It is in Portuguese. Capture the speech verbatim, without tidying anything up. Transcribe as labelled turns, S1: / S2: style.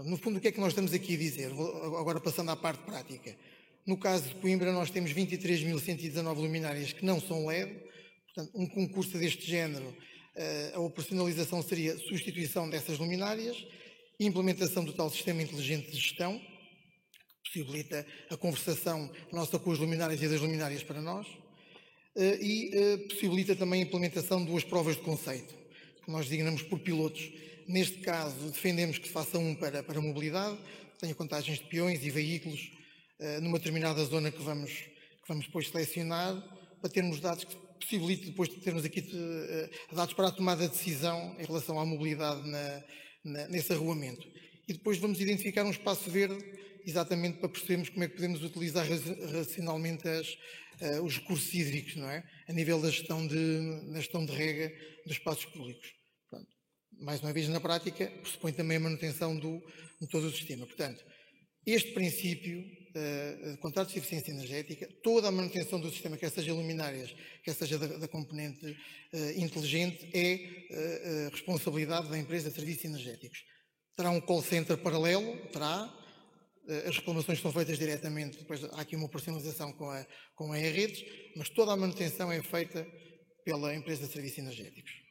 S1: No fundo, o que é que nós estamos aqui a dizer? Vou agora passando à parte prática. No caso de Coimbra, nós temos vinte e três mil cento e dezanove luminárias que não são L E D. Portanto, um concurso deste género, a operacionalização seria substituição dessas luminárias, implementação do tal sistema inteligente de gestão, que possibilita a conversação nossa com as luminárias e das luminárias para nós, e possibilita também a implementação de duas provas de conceito, que nós designamos por pilotos. Neste caso, defendemos que se faça um para, para a mobilidade, tenha contagens de peões e veículos numa determinada zona que vamos, que vamos depois selecionar, para termos dados que possibilite depois de termos aqui dados para a tomada de decisão em relação à mobilidade na, na, nesse arruamento. E depois vamos identificar um espaço verde, exatamente para percebermos como é que podemos utilizar racionalmente as, uh, os recursos hídricos, não é? A nível da gestão de, da gestão de rega dos espaços públicos. Pronto. Mais uma vez, na prática, pressupõe também a manutenção do, de todo o sistema. Portanto, este princípio uh, de contratos de eficiência energética, toda a manutenção do sistema, quer seja luminárias, quer seja da, da componente uh, inteligente, é uh, uh, responsabilidade da empresa de serviços energéticos. Terá um call center paralelo? Terá. As reclamações são feitas diretamente, depois há aqui uma operacionalização com a, com a E-Redes, mas toda a manutenção é feita pela empresa de serviços energéticos.